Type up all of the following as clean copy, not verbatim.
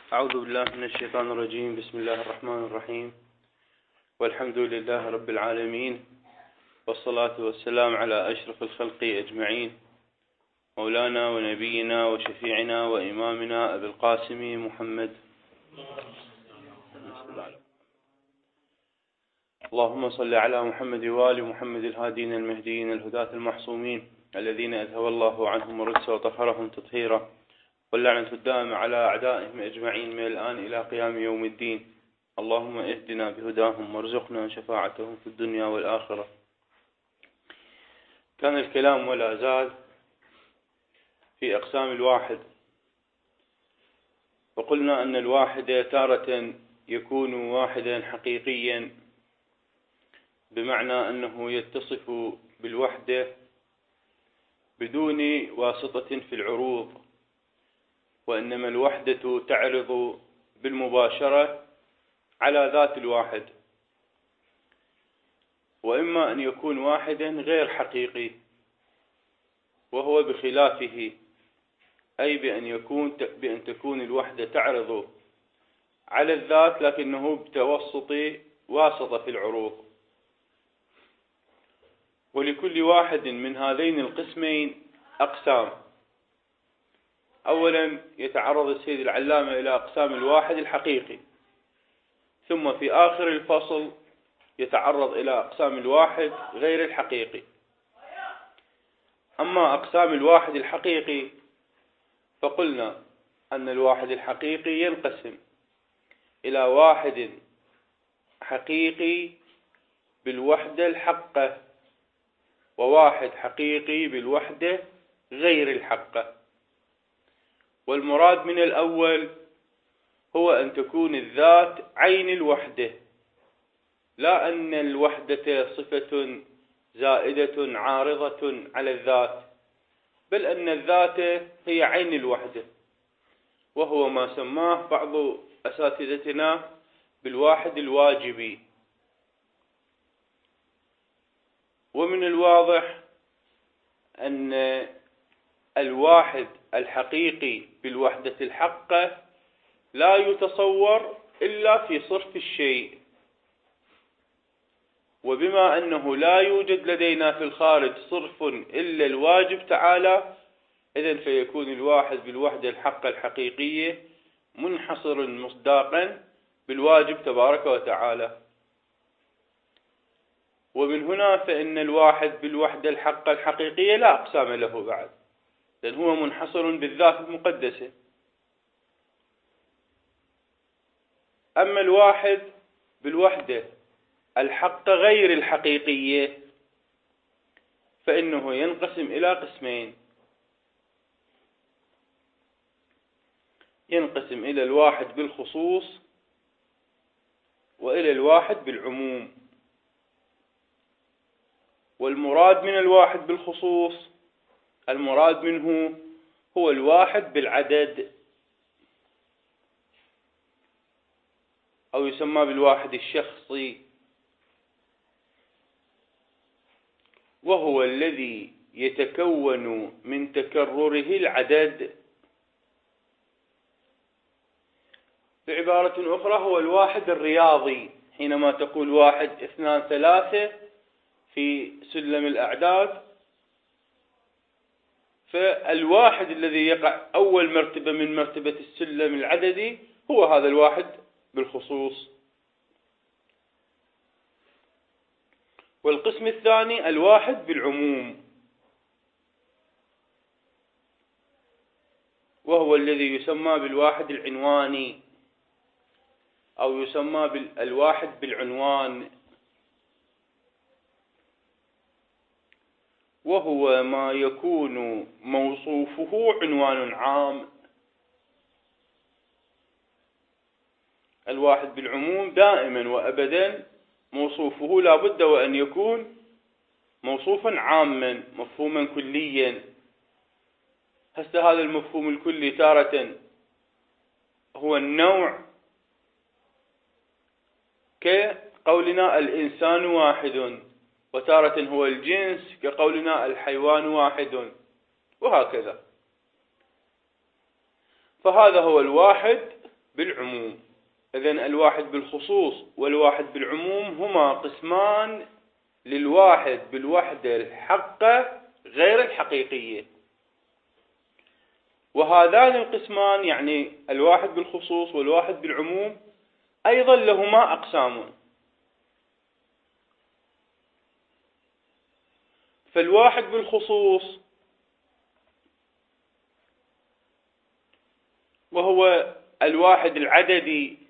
أعوذ بالله من الشيطان الرجيم. بسم الله الرحمن الرحيم، والحمد لله رب العالمين، والصلاة والسلام على أشرف الخلق أجمعين، مولانا ونبينا وشفيعنا وإمامنا أبي القاسم محمد. اللهم صل على محمد وآل محمد الهادين المهديين الهداة المحصومين الذين أذهب الله عنهم الرجس وطهرهم تطهيرا، واللعنة الدائمة على أعدائهم أجمعين من الآن إلى قيام يوم الدين. اللهم اهدنا بهداهم وارزقنا شفاعتهم في الدنيا والآخرة. كان الكلام ولا زال في أقسام الواحد، وقلنا أن الواحد تارة يكون واحدا حقيقيا، بمعنى أنه يتصف بالوحدة بدون واسطة في العروض، وإنما الوحدة تعرض بالمباشرة على ذات الواحد. وإما أن يكون واحدا غير حقيقي، وهو بخلافه، أي بأن تكون الوحدة تعرض على الذات لكنه بتوسط واسطة في العروض. ولكل واحد من هذين القسمين أقسام. أولا يتعرض السيد العلامة إلى أقسام الواحد الحقيقي، ثم في آخر الفصل يتعرض إلى أقسام الواحد غير الحقيقي. أما أقسام الواحد الحقيقي فقلنا أن الواحد الحقيقي ينقسم إلى واحد حقيقي بالوحدة الحقة، وواحد حقيقي بالوحدة غير الحقة. والمراد من الأول هو أن تكون الذات عين الوحدة، لا أن الوحدة صفة زائدة عارضة على الذات، بل أن الذات هي عين الوحدة، وهو ما سماه بعض أساتذتنا بالواحد الواجبي. ومن الواضح أن الواحد الحقيقي بالوحدة الحقة لا يتصور إلا في صرف الشيء، وبما أنه لا يوجد لدينا في الخارج صرف إلا الواجب تعالى، إذن فيكون الواحد بالوحدة الحقة الحقيقية منحصر مصداقا بالواجب تبارك وتعالى. ومن هنا فإن الواحد بالوحدة الحقة الحقيقية لا أقسام له بعد، لأن هو منحصر بالذات المقدسة. أما الواحد بالوحدة الحقة غير الحقيقية فإنه ينقسم إلى قسمين. ينقسم إلى الواحد بالخصوص وإلى الواحد بالعموم. والمراد من الواحد بالخصوص، المراد منه هو الواحد بالعدد، أو يسمى بالواحد الشخصي، وهو الذي يتكون من تكرره العدد. بعبارة أخرى هو الواحد الرياضي. حينما تقول 1 2 3 في سلم الأعداد، فالواحد الذي يقع أول مرتبة من مرتبة السلم العددي هو هذا الواحد بالخصوص. والقسم الثاني الواحد بالعموم، وهو الذي يسمى بالواحد العنواني، أو يسمى بالواحد بالعنوان، وهو ما يكون موصوفه عنوان عام. الواحد بالعموم دائما وأبدا موصوفه لا بد وأن يكون موصوفا عاما، مفهوما كليا. هذا المفهوم الكلي تارة هو النوع، كقولنا الإنسان واحد، وتارة هو الجنس كقولنا الحيوان واحد، وهكذا. فهذا هو الواحد بالعموم. إذن الواحد بالخصوص والواحد بالعموم هما قسمان للواحد بالوحدة الحقة غير الحقيقية. وهذان القسمان يعني الواحد بالخصوص والواحد بالعموم أيضا لهما أقسام. فالواحد بالخصوص وهو الواحد العددي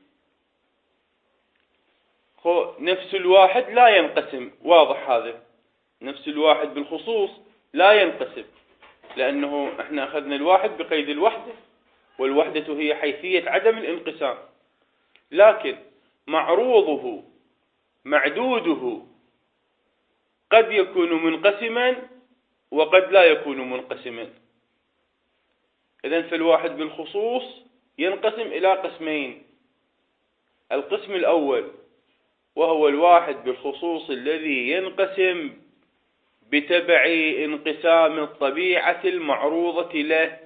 نفس الواحد لا ينقسم، واضح هذا، نفس الواحد بالخصوص لا ينقسم، لأنه احنا أخذنا الواحد بقيد الوحدة، والوحدة هي حيثية عدم الانقسام، لكن معروضه معدوده قد يكون منقسما وقد لا يكون منقسما. إذن فالواحد بالخصوص ينقسم إلى قسمين: القسم الأول وهو الواحد بالخصوص الذي ينقسم بتبع انقسام الطبيعة المعروضة له،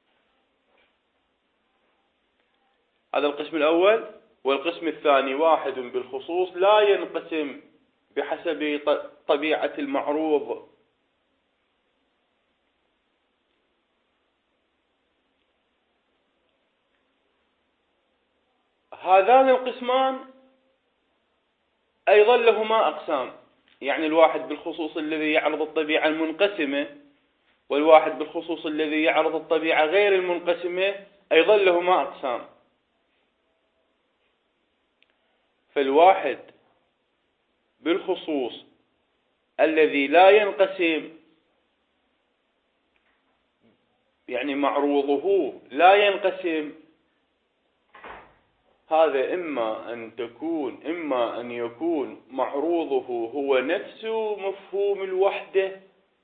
هذا القسم الأول. والقسم الثاني واحد بالخصوص لا ينقسم بحسب طبيعة المعروض. هذان القسمان أيضا لهما أقسام، يعني الواحد بالخصوص الذي يعرض الطبيعة المنقسمة والواحد بالخصوص الذي يعرض الطبيعة غير المنقسمة أيضا لهما أقسام. فالواحد بالخصوص الذي لا ينقسم يعني معروضه لا ينقسم، هذا إما أن يكون معروضه هو نفس مفهوم الوحدة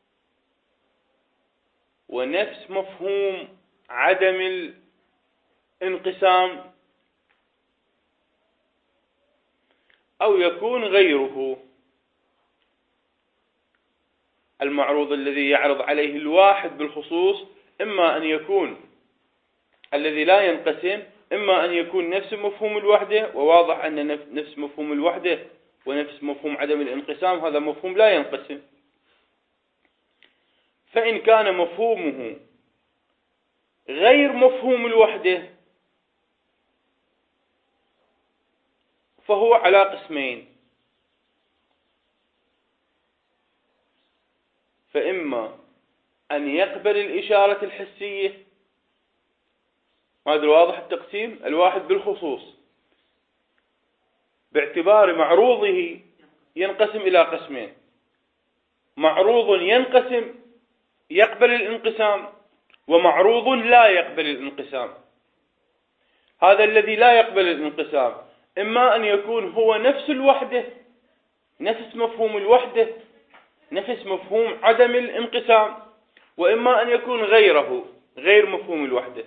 ونفس مفهوم عدم الانقسام، أو يكون غيره. المعروض الذي يعرض عليه الواحد بالخصوص إما أن يكون الذي لا ينقسم، إما أن يكون نفس مفهوم الوحدة، وواضح أن نفس مفهوم الوحدة ونفس مفهوم عدم الانقسام هذا مفهوم لا ينقسم. فإن كان مفهومه غير مفهوم الوحدة فهو على قسمين: فإما أن يقبل الإشارة الحسية، هذا واضح التقسيم، الواحد بالخصوص باعتبار معروضه ينقسم إلى قسمين: معروض ينقسم يقبل الانقسام، ومعروض لا يقبل الانقسام. هذا الذي لا يقبل الانقسام إما أن يكون هو نفس الوحدة، نفس مفهوم الوحدة، نفس مفهوم عدم الانقسام، وإما أن يكون غيره، غير مفهوم الوحدة.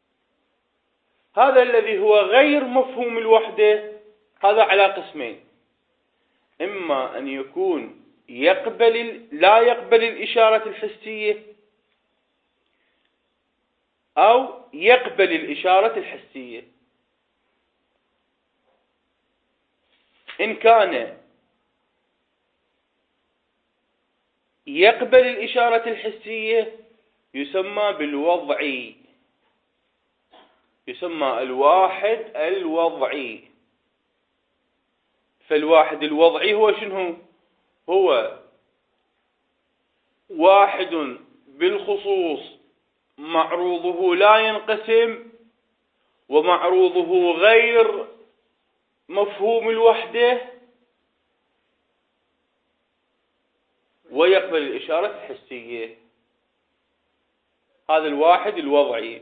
هذا الذي هو غير مفهوم الوحدة هذا على قسمين: إما أن يكون لا يقبل الإشارة الحسية، أو يقبل الإشارة الحسية. إن كان يقبل الإشارة الحسية يسمى بالوضعي، يسمى الواحد الوضعي. فالواحد الوضعي هو شنو؟ هو واحد بالخصوص معروضه لا ينقسم ومعروضه غير مفهوم الوحدة ويقبل الإشارة الحسية، هذا الواحد الوضعي.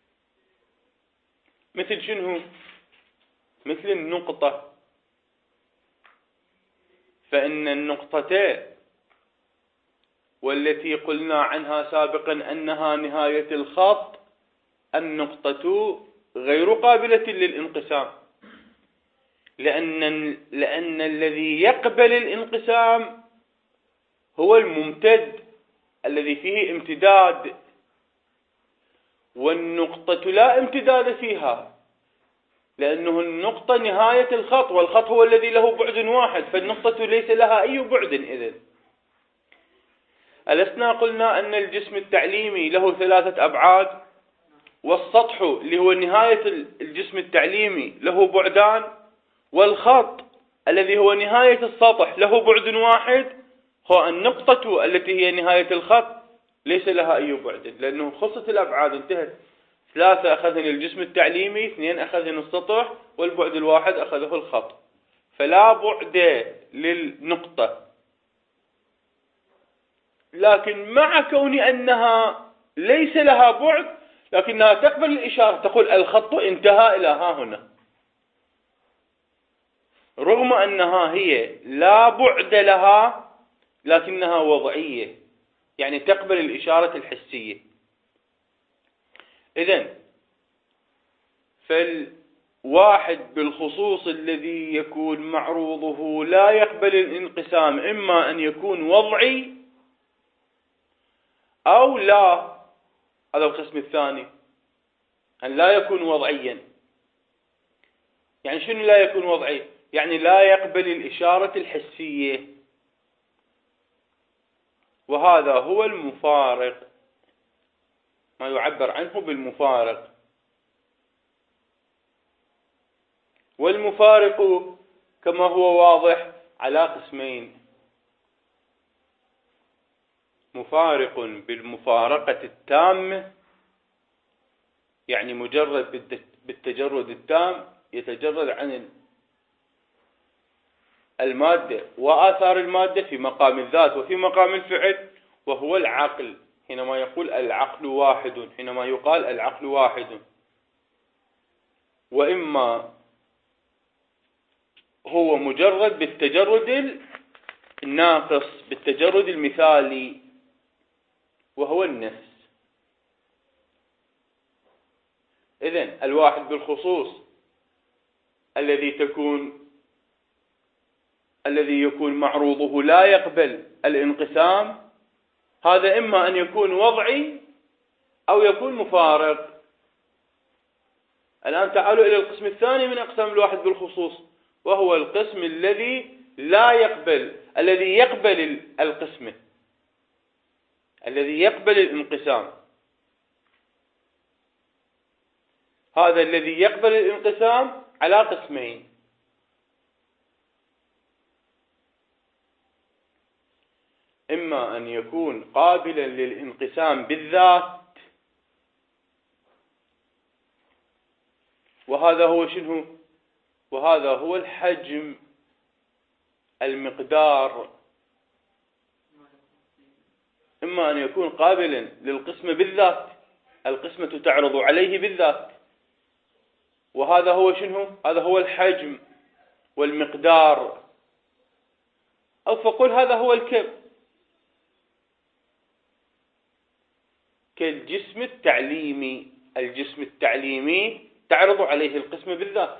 مثل شنو؟ مثل النقطة، فإن النقطة والتي قلنا عنها سابقا أنها نهاية الخط، النقطة غير قابلة للانقسام، لأن الذي يقبل الانقسام هو الممتد الذي فيه امتداد، والنقطة لا امتداد فيها، لأنه النقطة نهاية الخط، والخط هو الذي له بعد واحد، فالنقطة ليس لها أي بعد. إذن ألسنا قلنا أن الجسم التعليمي له 3 أبعاد، والسطح اللي هو نهاية الجسم التعليمي له بعدان، والخط الذي هو نهاية السطح له بعد واحد. هو النقطة التي هي نهاية الخط ليس لها أي بعد، لأنه خصت الأبعاد انتهت. 3 أخذن الجسم التعليمي، 2 أخذن السطح، والبعد الواحد أخذه الخط، فلا بعد للنقطة. لكن مع كون أنها ليس لها بعد، لكنها تقبل الإشارة، تقول الخط انتهى إلى ها هنا، رغم أنها هي لا بعد لها، لكنها وضعية، يعني تقبل الإشارة الحسية. إذن فالواحد بالخصوص الذي يكون معروضه لا يقبل الانقسام، إما أن يكون وضعي أو لا. هذا القسم الثاني، أن لا يكون وضعيا. يعني شنو لا يكون وضعي؟ يعني لا يقبل الإشارة الحسية، وهذا هو المفارق، ما يعبر عنه بالمفارق. والمفارق كما هو واضح على قسمين: مفارق بالمفارقة التامة، يعني مجرد بالتجرد التام، يتجرد عن المادة وآثار المادة في مقام الذات وفي مقام الفعل، وهو العقل. حينما يقول العقل واحد، حينما يقال العقل واحد. وإما هو مجرد بالتجرد الناقص، بالتجرد المثالي، وهو النفس. إذن الواحد بالخصوص الذي يكون معروضه لا يقبل الانقسام، هذا إما أن يكون وضعي أو يكون مفارق. الآن تعالوا إلى القسم الثاني من أقسام الواحد بالخصوص، وهو القسم الذي لا يقبل، الذي يقبل القسمة، الذي يقبل الانقسام. هذا الذي يقبل الانقسام على قسمين: إما أن يكون قابلا للانقسام بالذات، وهذا هو شنو؟ وهذا هو الحجم، المقدار. إما أن يكون قابلا للقسمة بالذات، القسمة تعرض عليه بالذات، وهذا هو شنو؟ هذا هو الحجم والمقدار. أو فقل هذا هو الكم، كالجسم التعليمي. الجسم التعليمي تعرض عليه القسمة بالذات.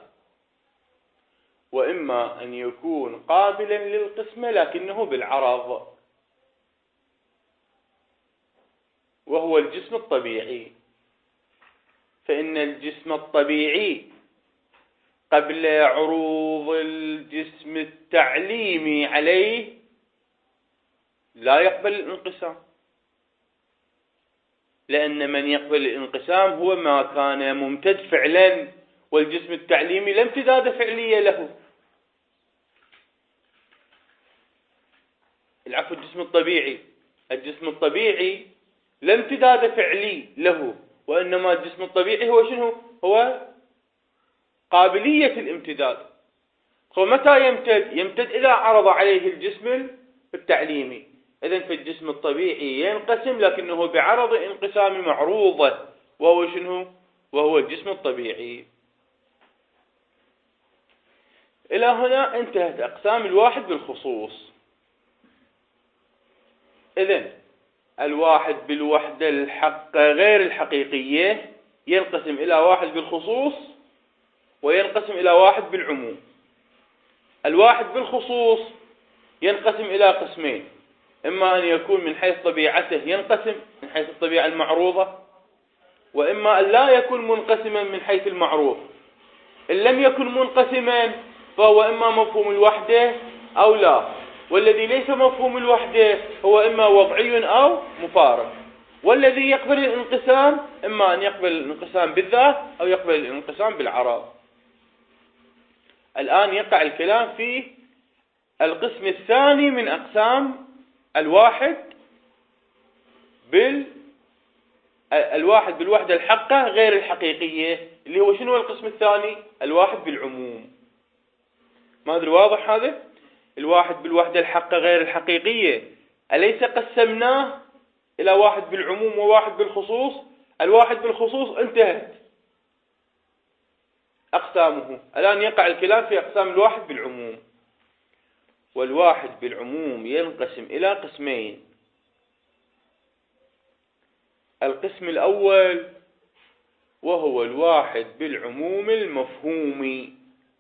وإما أن يكون قابلا للقسمة لكنه بالعرض، وهو الجسم الطبيعي. فإن الجسم الطبيعي قبل عروض الجسم التعليمي عليه لا يقبل الانقسام، لأن من يقبل الانقسام هو ما كان ممتد فعلا، والجسم التعليمي لا امتداد فعلية له. العفو، الجسم الطبيعي لا امتداد فعلي له، وإنما الجسم الطبيعي هو شنو؟ هو قابلية الامتداد. فمتى يمتد إذا عرض عليه الجسم التعليمي. إذن في الجسم الطبيعي ينقسم، لكنه بعرض انقسام معروضة، وهو شنو؟ وهو الجسم الطبيعي. إلى هنا انتهت أقسام الواحد بالخصوص. إذن الواحد بالوحدة الحقة غير الحقيقية ينقسم إلى واحد بالخصوص وينقسم إلى واحد بالعموم. الواحد بالخصوص ينقسم إلى قسمين: إما أن يكون من حيث طبيعته ينقسم من حيث الطبيعة المعروضة، وإما أن لا يكون منقسما من حيث المعروض. إن لم يكن منقسما فهو إما مفهوم الوحدة أو لا، والذي ليس مفهوم الوحدة هو إما وضعي أو مفارق، والذي يقبل الانقسام إما أن يقبل الانقسام بالذات أو يقبل الانقسام بالعرض. الآن يقع الكلام في القسم الثاني من أقسام الواحد بالوحدة الحقة غير الحقيقية، اللي هو شنو القسم الثاني؟ الواحد بالعموم. ما أدري واضح هذا؟ الواحد بالوحدة الحقة غير الحقيقية أليس قسمناه إلى واحد بالعموم وواحد بالخصوص؟ الواحد بالخصوص انتهت أقسامه، الآن يقع الكلام في أقسام الواحد بالعموم. والواحد بالعموم ينقسم إلى قسمين. القسم الأول وهو الواحد بالعموم المفهومي،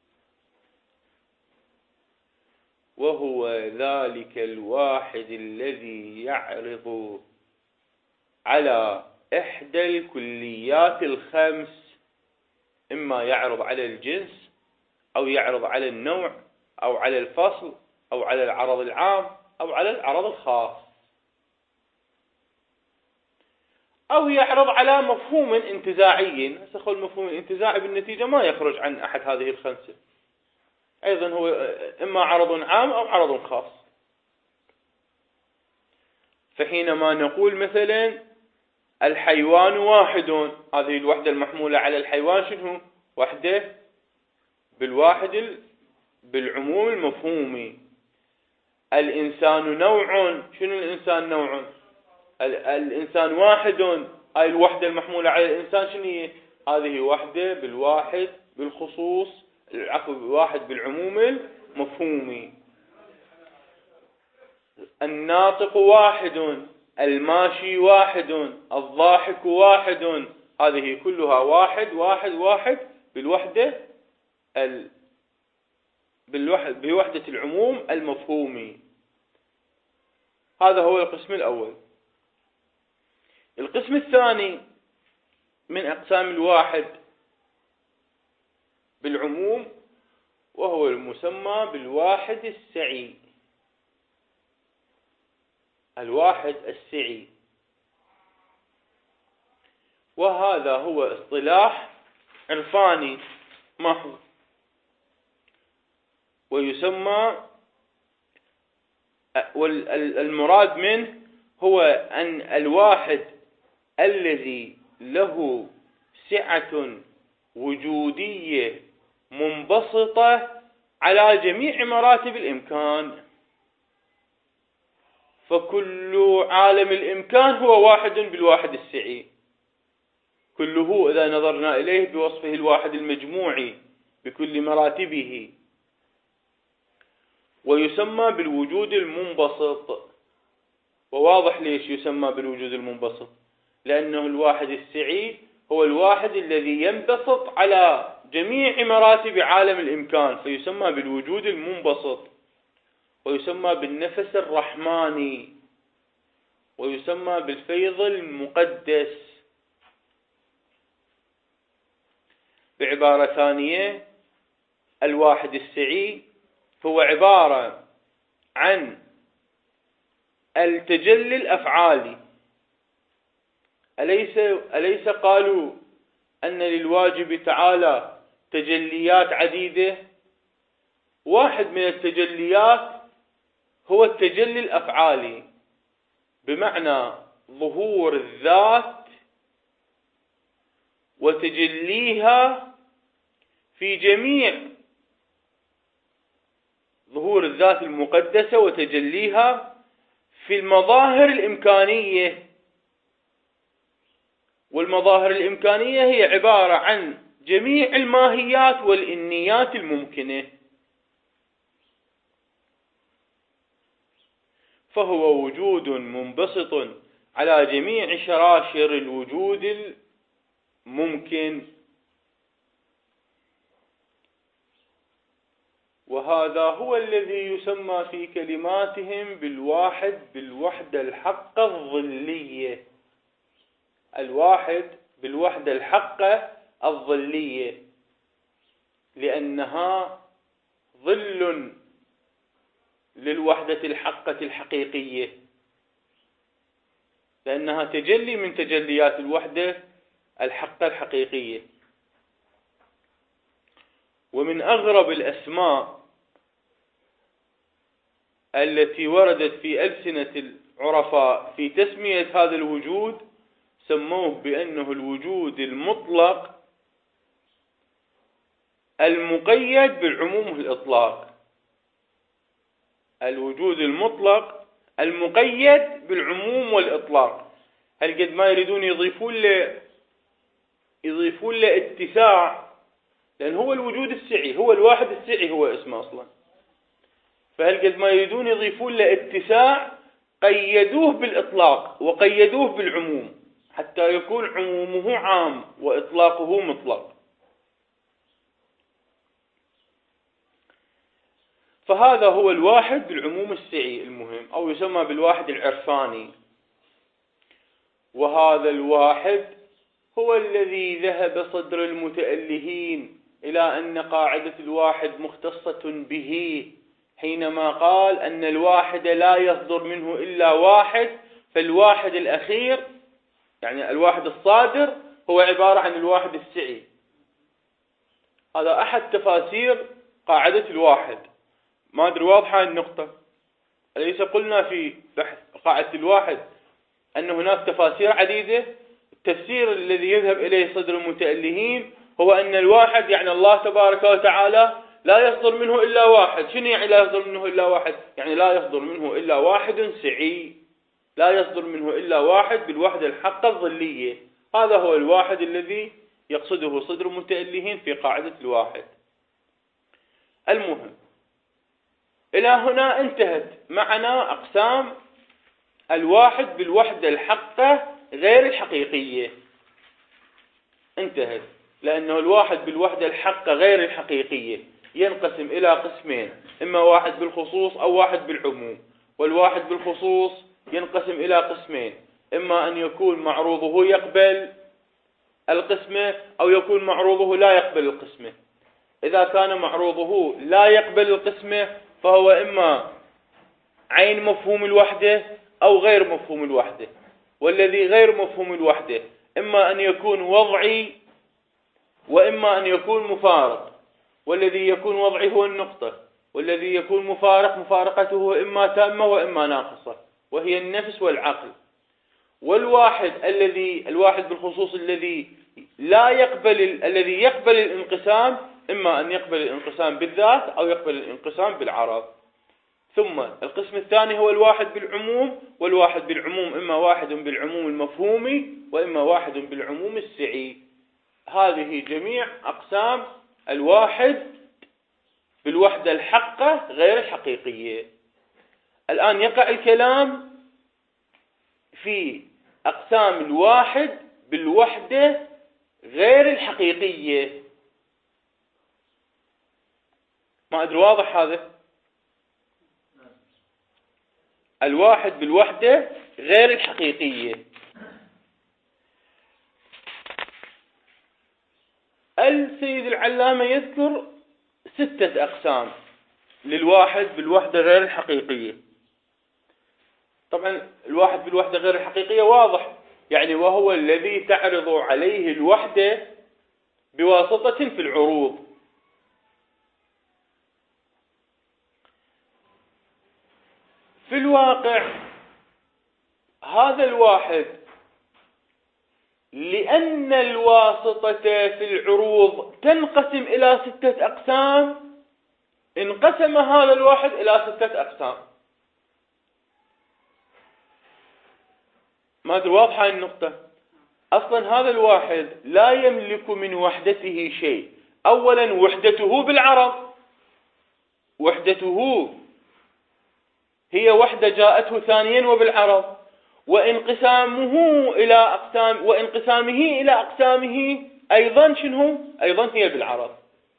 وهو ذلك الواحد الذي يعرض على إحدى الكليات الخمس، إما يعرض على الجنس أو يعرض على النوع أو على الفصل أو على العرض العام أو على العرض الخاص، أو يعرض على مفهوم انتزاعي. هسه المفهوم الانتزاعي بالنتيجة ما يخرج عن أحد هذه الخمسة، أيضا هو إما عرض عام أو عرض خاص. فحينما نقول مثلا الحيوان واحد، هذه الوحدة المحمولة على الحيوان شنو؟ وحدة بالواحد بالعموم المفهومي. الإنسان نوع، شنو الإنسان نوع؟ الإنسان واحد، هاي الوحدة المحمولة على الإنسان شنو هي؟ هذه وحدة بالواحد بالخصوص، العفو، بالواحد بالعموم المفهومي. الناطق واحد، الماشي واحد، الضاحك واحد، هذه كلها واحد واحد واحد بوحدة العموم المفهومي. هذا هو القسم الأول. القسم الثاني من أقسام الواحد بالعموم وهو المسمى بالواحد السعي. الواحد السعي، وهذا هو اصطلاح عرفاني محض، ويسمى والمراد منه هو أن الواحد الذي له سعة وجودية منبسطة على جميع مراتب الإمكان، فكل عالم الإمكان هو واحد بالواحد السعي، كله إذا نظرنا إليه بوصفه الواحد المجموعي بكل مراتبه. ويسمى بالوجود المنبسط. وواضح ليش يسمى بالوجود المنبسط، لأنه الواحد السعي هو الواحد الذي ينبسط على جميع مراتب عالم الإمكان، فيسمى بالوجود المنبسط، ويسمى بالنفس الرحماني، ويسمى بالفيض المقدس. بعبارة ثانية، الواحد السعي هو عبارة عن التجلي الأفعالي. أليس قالوا أن للواجب تعالى تجليات عديدة؟ واحد من التجليات هو التجلي الأفعالي، بمعنى ظهور الذات وتجليها في جميع ظهور الذات المقدسة وتجليها في المظاهر الإمكانية. والمظاهر الإمكانية هي عبارة عن جميع الماهيات والإنيات الممكنة. فهو وجود منبسط على جميع شراشر الوجود الممكن، وهذا هو الذي يسمى في كلماتهم بالوحدة الحقة الظلية. الواحد بالوحدة الحقة الظلية. لأنها ظل للوحدة الحقة الحقيقية، لأنها تجلي من تجليات الوحدة الحقة الحقيقية. ومن أغرب الأسماء التي وردت في ألسنة العرفاء في تسمية هذا الوجود، سموه بأنه الوجود المطلق المقيد بالعموم والإطلاق. الوجود المطلق المقيد بالعموم والإطلاق. هل قد ما يريدون يضيفون له اتساع، لأن هو الوجود السعي، هو الواحد السعي، هو اسمه أصلا. فهل قد ما يريدون يضيفون له اتساع، قيدوه بالإطلاق وقيدوه بالعموم حتى يكون عمومه عام وإطلاقه مطلق. فهذا هو الواحد بالعموم السعي المهم، أو يسمى بالواحد العرفاني. وهذا الواحد هو الذي ذهب صدر المتألهين إلى أن قاعدة الواحد مختصة به، حينما قال أن الواحد لا يصدر منه إلا واحد، فالواحد الأخير يعني الواحد الصادر هو عبارة عن الواحد السعي. هذا أحد تفاسير قاعدة الواحد. ما أدري واضحة النقطة؟ أليس قلنا في بحث قاعدة الواحد أن هناك تفاسير عديدة؟ التفسير الذي يذهب إليه صدر المتألهين هو أن الواحد يعني الله تبارك وتعالى لا يصدر منه إلا واحد. شنو يعني لا يصدر منه إلا واحد؟ يعني لا يصدر منه إلا واحد سعي، لا يصدر منه إلا واحد بالوحدة الحقة الظلية. هذا هو الواحد الذي يقصده صدر المتألهين في قاعدة الواحد. المهم، إلى هنا انتهت معنا أقسام الواحد بالوحدة الحقة غير الحقيقية. انتهت، لأنه الواحد بالوحدة الحقة غير الحقيقية ينقسم إلى قسمين، إما واحد بالخصوص أو واحد بالعموم. والواحد بالخصوص ينقسم إلى قسمين، إما أن يكون معروضه يقبل القسمة أو يكون معروضه لا يقبل القسمة. إذا كان معروضه لا يقبل القسمة فهو إما عين مفهوم الوحدة أو غير مفهوم الوحدة. والذي غير مفهوم الوحدة إما أن يكون وضعي وإما أن يكون مفارق. والذي يكون وضعي هو النقطة، والذي يكون مفارق مفارقته إما تامة وإما ناقصة، وهي النفس والعقل. والواحد الواحد بالخصوص الذي يقبل الانقسام، إما أن يقبل الانقسام بالذات أو يقبل الانقسام بالعرض. ثم القسم الثاني هو الواحد بالعموم، والواحد بالعموم إما واحد بالعموم المفهومي وإما واحد بالعموم السعي. هذه جميع أقسام الواحد بالوحدة الحقة غير الحقيقية. الآن يقع الكلام في أقسام الواحد بالوحدة غير الحقيقية. ما أدري واضح هذا؟ الواحد بالوحدة غير الحقيقية. السيد العلامة يذكر 6 أقسام للواحد بالوحدة غير الحقيقية. طبعا الواحد بالوحدة غير الحقيقية واضح، يعني وهو الذي تعرض عليه الوحدة بواسطة في العروض. في الواقع هذا الواحد لأن الواسطة في العروض تنقسم إلى 6 أقسام، انقسم هذا الواحد إلى 6 أقسام. ما أدري واضحة النقطة؟ أصلا هذا الواحد لا يملك من وحدته شيء. أولا وحدته بالعرض، وحدته هي وحدة جاءته ثانيا وبالعرض، وانقسامه إلى أقسامه أيضا شنو؟ أيضا هي بالعرض.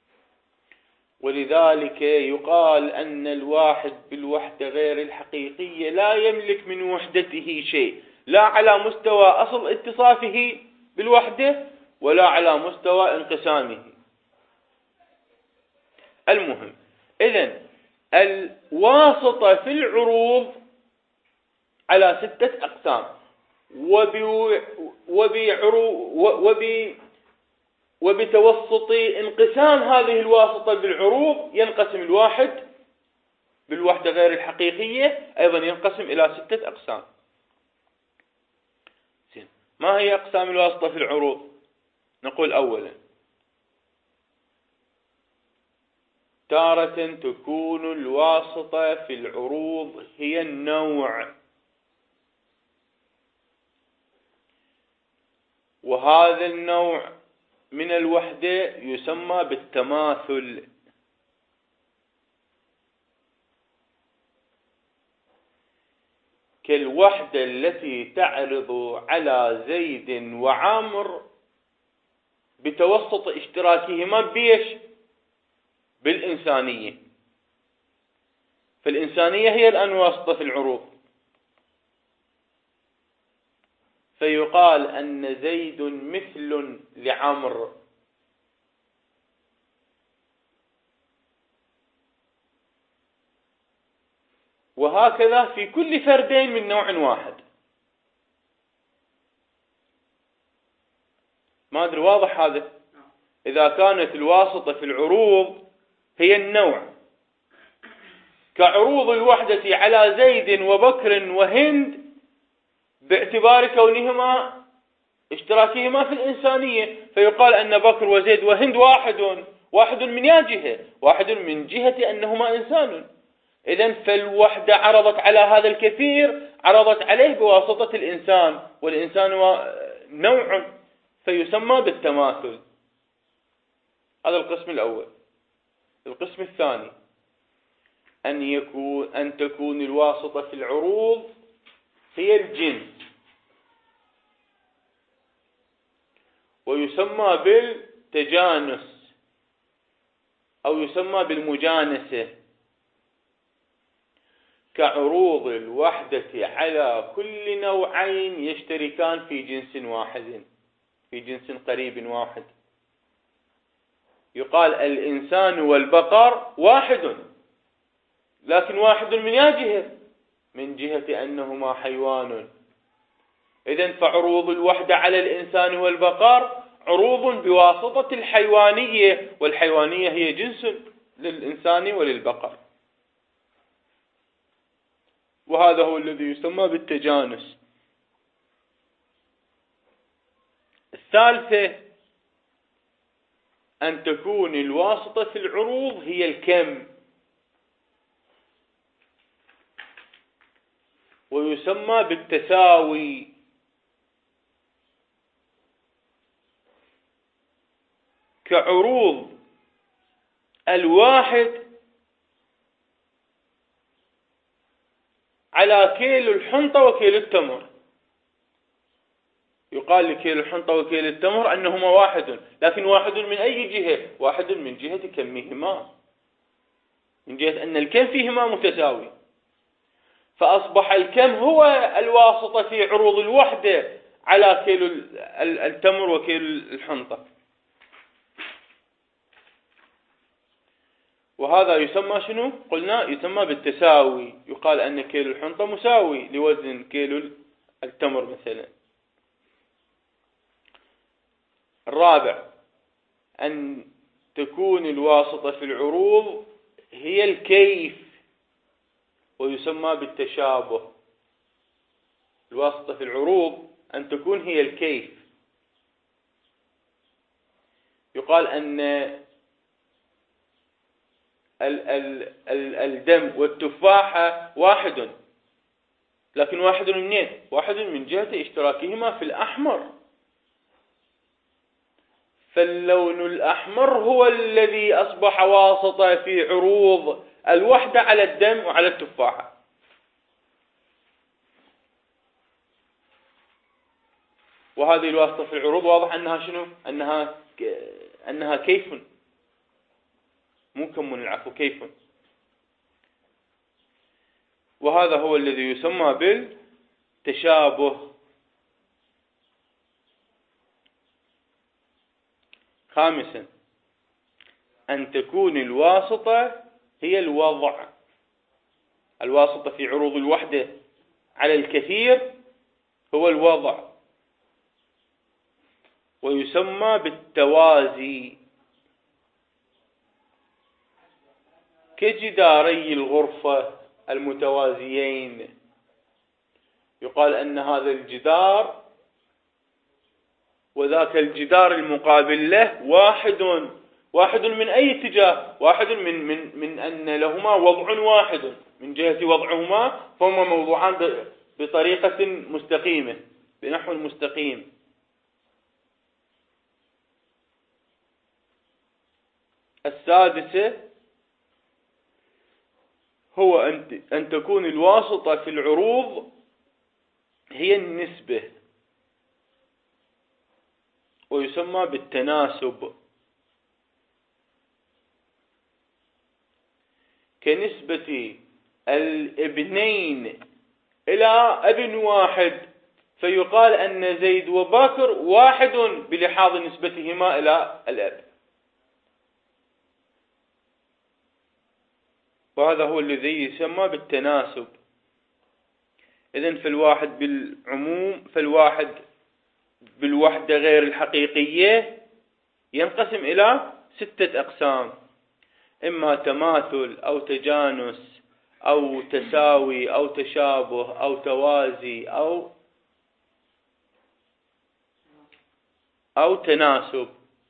ولذلك يقال أن الواحد بالوحدة غير الحقيقية لا يملك من وحدته شيء، لا على مستوى أصل اتصافه بالوحدة ولا على مستوى انقسامه. المهم، إذن الواسطة في العروض على 6 أقسام، وبتوسط انقسام هذه الواسطة بالعروض ينقسم الواحد بالوحدة غير الحقيقية أيضا ينقسم إلى 6 أقسام. ما هي أقسام الواسطة في العروض؟ نقول أولا: تارة تكون الواسطة في العروض هي النوع، وهذا النوع من الوحدة يسمى بالتماثل، كالوحدة التي تعرض على زيد وعمر بتوسط اشتراكهما بيش؟ بالإنسانية. فالإنسانية هي الآن واسطة في العروض، فيقال أن زيد مثل لعمر، وهكذا في كل فردين من نوع واحد. ما أدري واضح هذا؟ إذا كانت الواسطة في العروض هي النوع، كعروض الوحدة على زيد وبكر وهند باعتبار كونهما اشتراكهما في الإنسانية، فيقال أن بكر وزيد وهند واحد من جهة، واحد من جهة أنهما إنسان. إذن فالوحدة عرضت على هذا الكثير، عرضت عليه بواسطة الإنسان، والإنسان نوع، فيسمى بالتماثل. هذا القسم الأول. القسم الثاني: أن تكون الواسطة في العروض هي الجنس، ويسمى بالتجانس أو يسمى بالمجانسة، كعروض الوحدة على كل نوعين يشتركان في جنس واحد، في جنس قريب واحد. يقال الإنسان والبقر واحد، لكن واحد من جهة؟ من جهة أنهما حيوان. إذن فعروض الوحدة على الإنسان والبقر عروض بواسطة الحيوانية، والحيوانية هي جنس للإنسان وللبقر، وهذا هو الذي يسمى بالتجانس. الثالثة: أن تكون الواسطة في العروض هي الكم، ويسمى بالتساوي، كعروض الواحد على كيل الحنطة وكيل التمر. يقال لكيل الحنطة وكيل التمر أنهما واحد، لكن واحد من أي جهة؟ واحد من جهة كمهما، من جهة أن الكم فيهما متساوي، فأصبح الكم هو الواسطة في عروض الوحدة على كيل التمر وكيل الحنطة. وهذا يسمى شنو؟ قلنا يسمى بالتساوي. يقال أن كيل الحنطة مساوي لوزن كيل التمر مثلا. الرابع: أن تكون الواسطة في العروض هي الكيف، ويسمى بالتشابه. الواسطة في العروض أن تكون هي الكيف. يقال أن الدم والتفاحة واحد، لكن واحد منين؟ واحد من جهة اشتراكهما في الأحمر، فاللون الأحمر هو الذي أصبح واسطة في عروض الوحدة على الدم وعلى التفاحة. وهذه الواسطة في العروض واضح أنها شنو؟ أنها كيف، مو كم، العفو، كيف. وهذا هو الذي يسمى بالتشابه. خامسا: أن تكون الواسطة هي الوضع. الواسطة في عروض الوحدة على الكثير هو الوضع، ويسمى بالتوازي، كجداري الغرفة المتوازيين. يقال أن هذا الجدار وذاك الجدار المقابل له واحد من أي اتجاه؟ واحد من أن لهما وضع واحد، من جهة وضعهما فهما موضوعان بطريقة مستقيمة، بنحو مستقيم. السادسة هو أن تكون الواسطة في العروض هي النسبة، ويسمى بالتناسب، كنسبة الابنين إلى ابن واحد، فيقال أن زيد وبكر واحد بلحاظ نسبتهما إلى الأب. وهذا هو الذي يسمى بالتناسب. إذن فالواحد بالعموم، فالواحد بالوحدة غير الحقيقية ينقسم إلى 6 أقسام: إما تماثل أو تجانس أو تساوي أو تشابه أو توازي أو تناسب.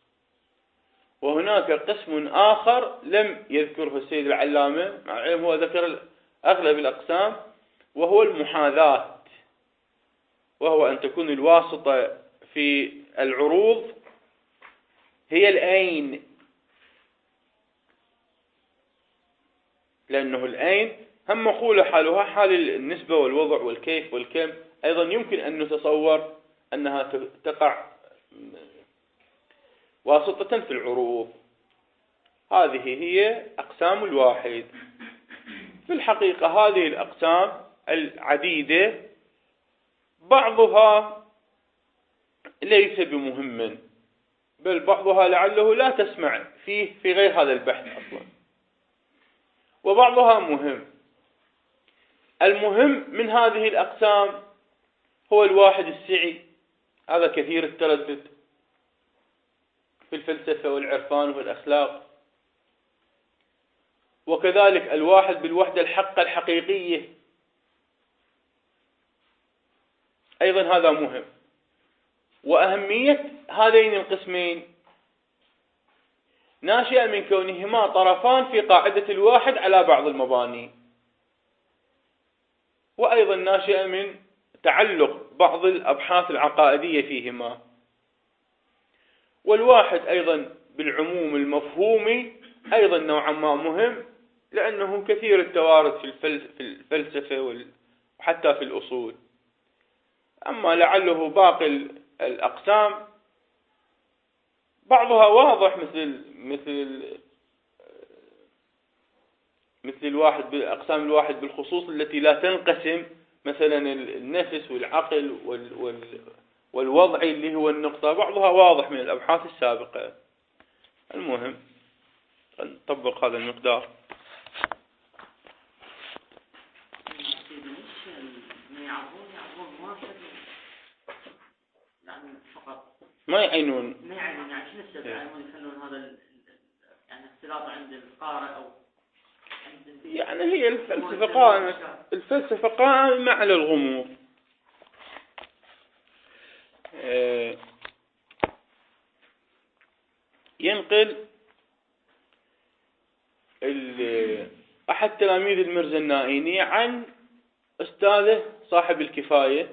وهناك قسم آخر لم يذكره السيد العلامة، مع العلم هو ذكر أغلب الأقسام، وهو المحاذاة، وهو أن تكون الواسطة في العروض هي الأين، لأنه الأين هم مقولة حالها حال النسبة والوضع والكيف والكم. أيضا يمكن أن نتصور أنها تقع واسطة في العروض. هذه هي أقسام الواحد. في الحقيقة هذه الأقسام العديدة بعضها ليس بمهم، بل بعضها لعله لا تسمع فيه في غير هذا البحث أصلا، وبعضها مهم. المهم من هذه الأقسام هو الواحد السعي، هذا كثير التردد في الفلسفة والعرفان والأخلاق. وكذلك الواحد بالوحدة الحقة الحقيقية، أيضا هذا مهم. وأهمية هذين القسمين ناشئة من كونهما طرفان في قاعدة الواحد على بعض المباني، وأيضا ناشئة من تعلق بعض الأبحاث العقائدية فيهما. والواحد أيضا بالعموم المفهومي أيضا نوعا ما مهم، لأنه كثير التوارد في الفلسفة وحتى في الأصول. أما لعله باقي الأقسام بعضها واضح، مثل الواحد بالأقسام الواحد بالخصوص التي لا تنقسم، مثلا النفس والعقل والوضعي اللي هو النقطة، بعضها واضح من الأبحاث السابقة. المهم نطبق هذا المقدار. ما يعينون يعني شنو السبب؟ يخلون هذا يعني اختلاط عند القارئ أو يعني هي الفلسفة قائمة على الغموض. ينقل أحد تلاميذ المرزا النائيني عن أستاذه صاحب الكفاية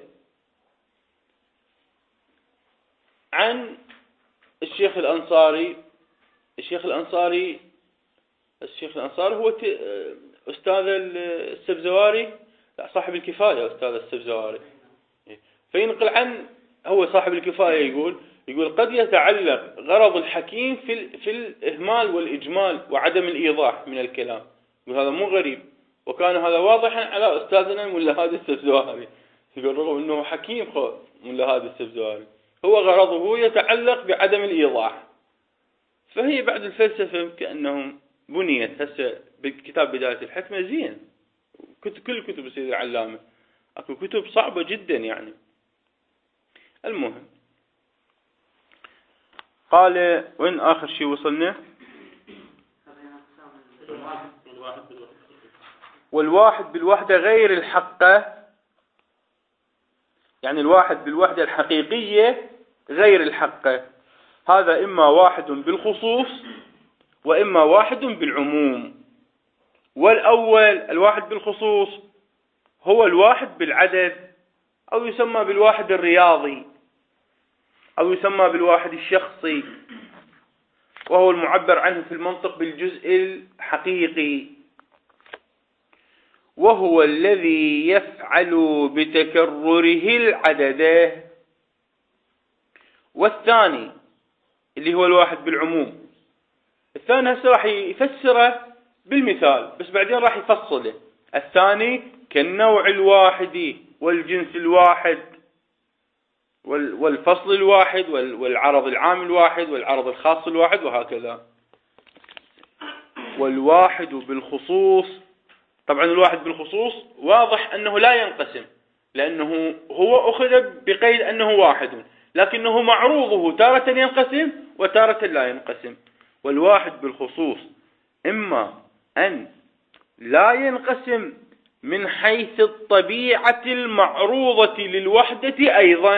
عن الشيخ الأنصاري. الشيخ الأنصاري هو أستاذ السبزواري، صاحب الكفاية أستاذ السبزواري. فينقل عن هو صاحب الكفاية يقول قد يتعلق غرض الحكيم في الإهمال والإجمال وعدم الإيضاح من الكلام. وهذا مو غريب، وكان هذا واضحا على أستاذنا ملا هادي السبزواري. يقول رغم أنه حكيم ملا هادي السبزواري، هو غرضه يتعلق بعدم الإيضاح، فهي بعد الفلسفة كأنهم بنيت هسه بكتاب بداية الحكمة زين، كل كتب السيد العلامة اكو كتب صعبة جدا يعني. المهم قال وين آخر شيء وصلنا؟ والواحد بالوحدة غير الحقة، يعني الواحد بالوحدة الحقيقية غير الحقة، هذا إما واحد بالخصوص وإما واحد بالعموم. والأول الواحد بالخصوص هو الواحد بالعدد، أو يسمى بالواحد الرياضي، أو يسمى بالواحد الشخصي، وهو المعبر عنه في المنطق بالجزء الحقيقي، وهو الذي يفعل بتكرره العدد. والثاني اللي هو الواحد بالعموم، الثاني هسه راح يفسره بالمثال بس بعدين راح يفصله. الثاني كالنوع الواحد والجنس الواحد والفصل الواحد والعرض العام الواحد والعرض الخاص الواحد وهكذا. والواحد بالخصوص، طبعا الواحد بالخصوص واضح أنه لا ينقسم، لأنه هو أخذ بقيد أنه واحد، لكنه معروضه تارة ينقسم وتارة لا ينقسم. والواحد بالخصوص إما أن لا ينقسم من حيث الطبيعة المعروضة للوحدة،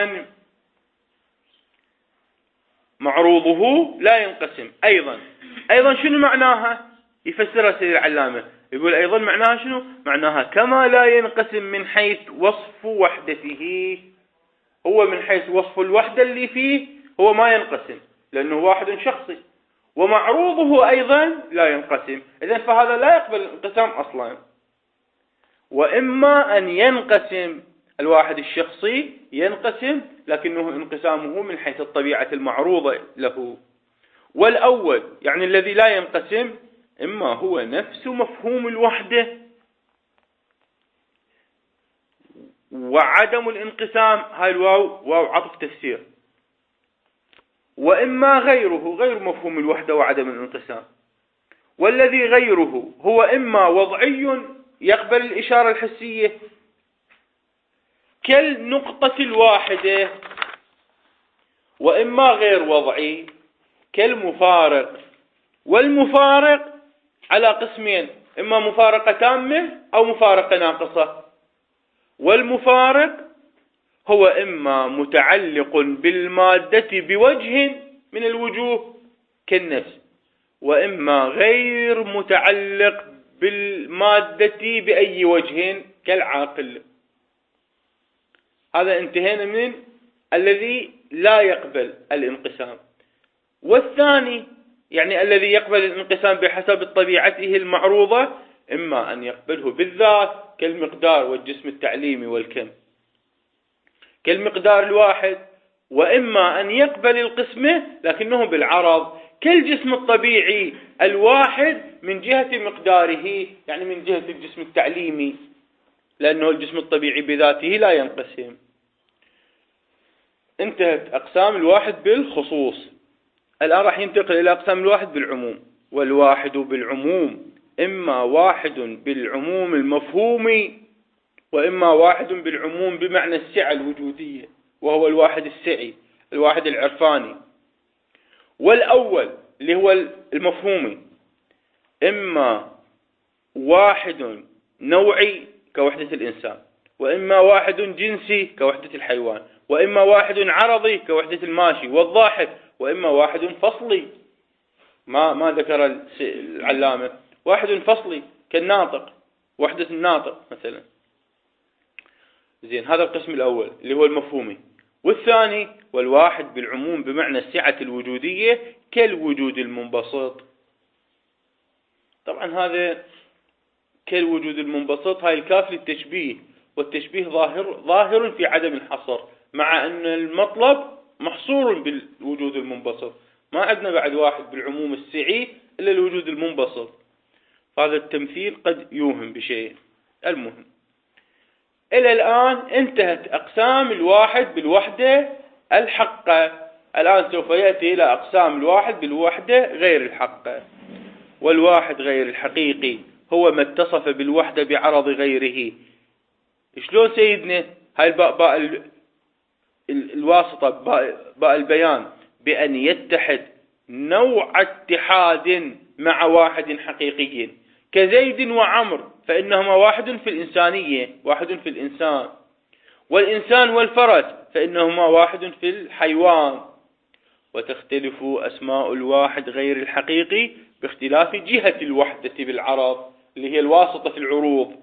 معروضه لا ينقسم أيضا شنو معناها؟ يفسرها سيد العلامة يقول أيضا معناها شنو؟ معناها كما لا ينقسم من حيث وصف وحدته، هو من حيث وصف الوحدة اللي فيه هو ما ينقسم لأنه واحد شخصي، ومعروضه أيضا لا ينقسم، إذن فهذا لا يقبل الانقسام أصلا. وإما أن ينقسم الواحد الشخصي، ينقسم لكنه انقسامه من حيث الطبيعة المعروضة له. والأول يعني الذي لا ينقسم إما هو نفس مفهوم الوحدة وعدم الانقسام، هاي الواو واو عطف تفسير، وإما غيره غير مفهوم الوحدة وعدم الانقسام. والذي غيره هو إما وضعي يقبل الإشارة الحسية كالنقطة الواحدة، وإما غير وضعي كالمفارق. والمفارق على قسمين، إما مفارقة تامة أو مفارقة ناقصة. والمفارق هو إما متعلق بالمادة بوجه من الوجوه كالنفس، وإما غير متعلق بالمادة بأي وجه كالعاقل. هذا انتهينا من الذي لا يقبل الانقسام. والثاني يعني الذي يقبل الانقسام بحسب طبيعته المعروضة، إما أن يقبله بالذات كالمقدار والجسم التعليمي والكم كالمقدار الواحد، وإما أن يقبل القسمة لكنه بالعرض كالجسم الطبيعي الواحد من جهة مقداره، يعني من جهة الجسم التعليمي، لأنه الجسم الطبيعي بذاته لا ينقسم. انتهت أقسام الواحد بالخصوص. الآن راح ينتقل إلى أقسام الواحد بالعموم. والواحد بالعموم إما واحد بالعموم المفهومي، وإما واحد بالعموم بمعنى السعة الوجودية، وهو الواحد السعي الواحد العرفاني. والأول اللي هو المفهومي إما واحد نوعي كوحدة الإنسان، وإما واحد جنسي كوحدة الحيوان، وإما واحد عرضي كوحدة الماشي والضاحك، وإما واحد فصلي ما ذكر العلامة، واحد فصلي كالناطق، وحدة الناطق مثلا. زين، هذا القسم الأول اللي هو المفهومي. والثاني والواحد بالعموم بمعنى السعة الوجودية كالوجود المنبسط. طبعا هذا كالوجود المنبسط هاي الكاف للتشبيه، والتشبيه ظاهر في عدم الحصر، مع أن المطلب محصور بالوجود المنبسط. ما عندنا بعد واحد بالعموم السعي إلا الوجود المنبسط، هذا التمثيل قد يوهم بشيء. المهم إلى الآن انتهت أقسام الواحد بالوحدة الحقة. الآن سوف يأتي إلى أقسام الواحد بالوحدة غير الحقة. والواحد غير الحقيقي هو ما اتصف بالوحدة بعرض غيره. شلون سيدنا؟ هاي باء الواسطة باء البيان، بأن يتحد نوع اتحاد مع واحد حقيقي كزيد وعمر، فإنهما واحد في الإنسانية، واحد في الإنسان، والإنسان والفرس فإنهما واحد في الحيوان. وتختلف أسماء الواحد غير الحقيقي باختلاف جهة الوحدة بالعرض، اللي هي الواسطة في العروض.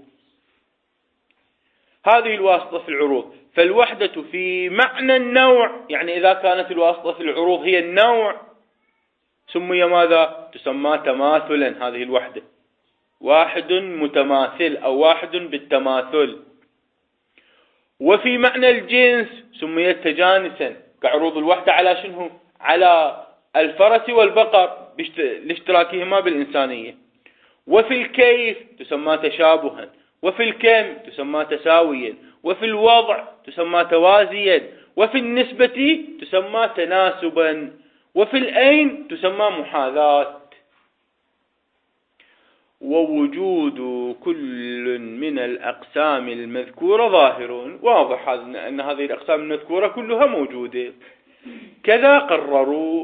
هذه الواسطة في العروض، فالوحدة في معنى النوع، يعني إذا كانت الواسطة في العروض هي النوع سمي ماذا؟ تسمى تماثلا. هذه الوحدة واحد متماثل أو واحد بالتماثل. وفي معنى الجنس سميت تجانسا، كعروض الوحدة على شنو؟ على الفرس والبقر لاشتراكهما بالإنسانية. وفي الكيف تسمى تشابها، وفي الكم تسمى تساويا، وفي الوضع تسمى توازيا، وفي النسبة تسمى تناسبا، وفي الأين تسمى محاذاة. ووجود كل من الأقسام المذكورة ظاهر، واضح أن هذه الأقسام المذكورة كلها موجودة. كذا قرروا،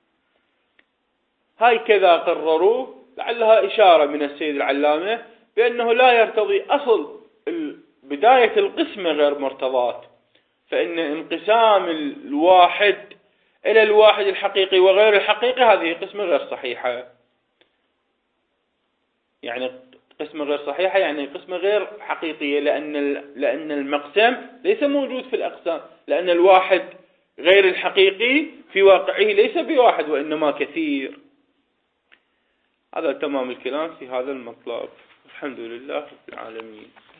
هاي كذا قرروا لعلها إشارة من السيد العلامة بأنه لا يرتضي أصل بداية القسمة غير مرتضاة، فإن انقسام الواحد إلى الواحد الحقيقي وغير الحقيقي هذه قسمة غير صحيحة. يعني قسمة غير صحيحة يعني قسمة غير حقيقية، لأن المقسم ليس موجود في الأقسام، لأن الواحد غير الحقيقي في واقعه ليس بواحد وإنما كثير. هذا تمام الكلام في هذا المطلب. الحمد لله رب العالمين.